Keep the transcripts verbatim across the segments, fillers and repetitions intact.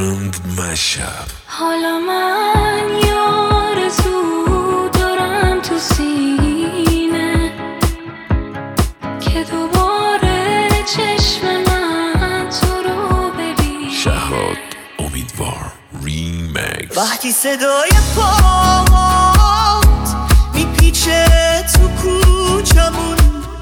دایموند مشب. حالا من یار زو دارم تو سینه که دوباره چشم من تو رو ببینه. شهراد امیدوار ریمیکس. وقتی صدای پات میپیچه تو کوچمون،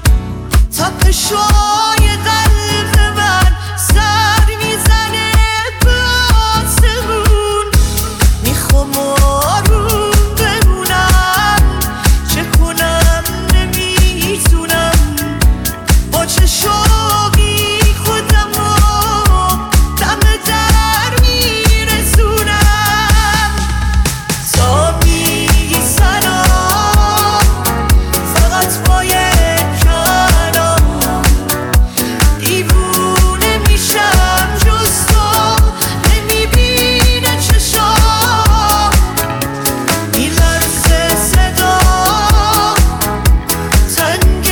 تپشای قلب من سر میزنه به آسمون. میخوام آروم بمونم، چه کنم نمیتونم، با چه شوقی خودم رو دم در میرسونم. تا میگی سلام فقط با یک کلام، دیوونه میشم جز تو نمیبینه چشام. میلرزه صدا تنگ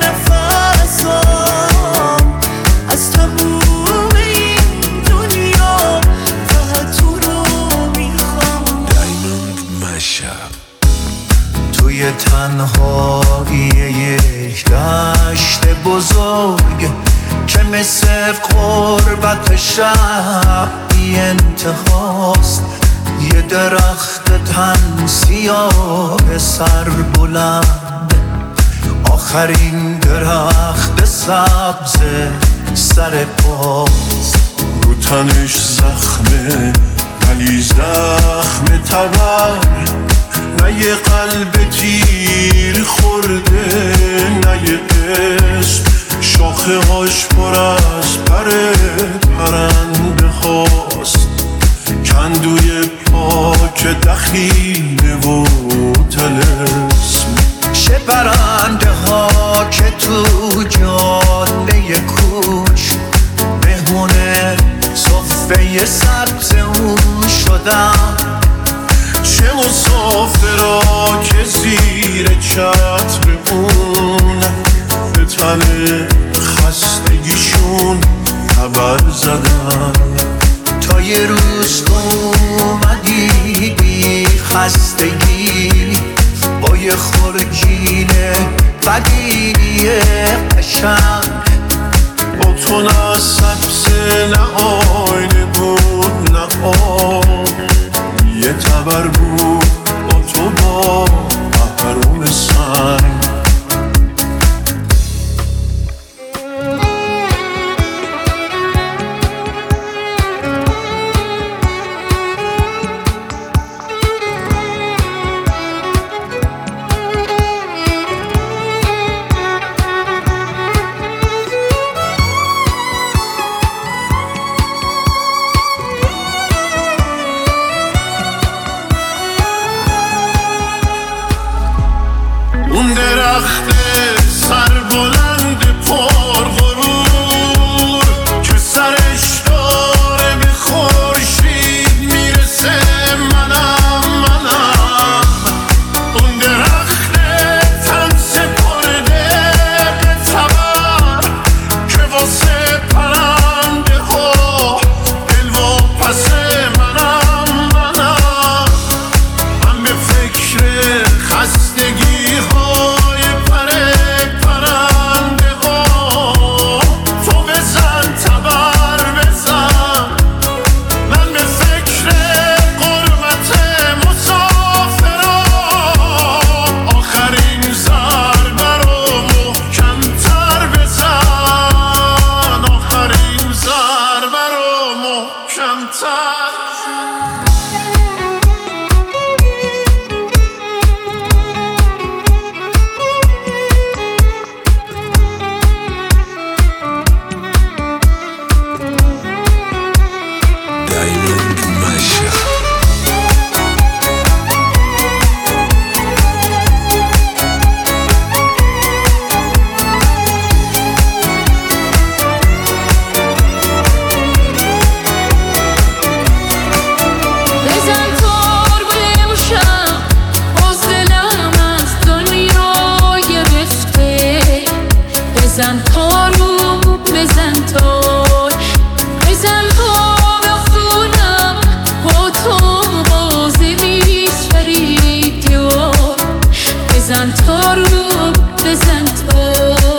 نفسام، از تموم این دنیا فقط تو رو میخوام. دایموند مشب. توی تنهایی یک دشت بزرگ که مثل قربت شب بی انتهاست، یه درخت تن سیاه سر بلند، آخرین درخت سبز سر پاست. رو تنش زخمه ولی زخم تبر، نه یه قلب تیر خورده نه یه قسم، شاخه هاش پر از پر پرنده هاست، کندوی پاک دخیله و طلسم. چه برنده ها که تو جاده کوچ مهمونه صفه سبز اون شدن، چه مسافرا که زیر چتر اون به تن خستگیشون خبر زدن. تا یه روز تو اومدی بی خستگی، با یه خورجین بدی قشنگ. با تو نه سبز نه آینه بود نه آب، یه تبر بود با تو با محروم سنگ. اون درخت سربلند پر غرور که سرش داره به خورشید میرسه، منم منم اون درخت تن سپرده به تبر که واسه پرنده ها دل و پس منم منم. من به فکر خستگی های پر پرنده بزن تا رو بزن تا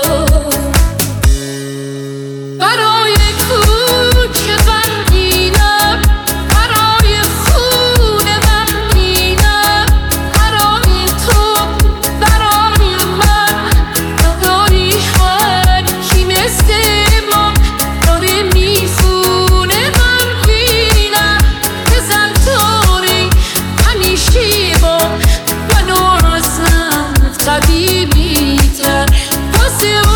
برای کوچه غمگینم برای خونه غمگینم برای تو برای من برای هر کی مثل ما داره میخونه غمگینم بزن تاری همیشه با منو ازم قدیمی تر واسه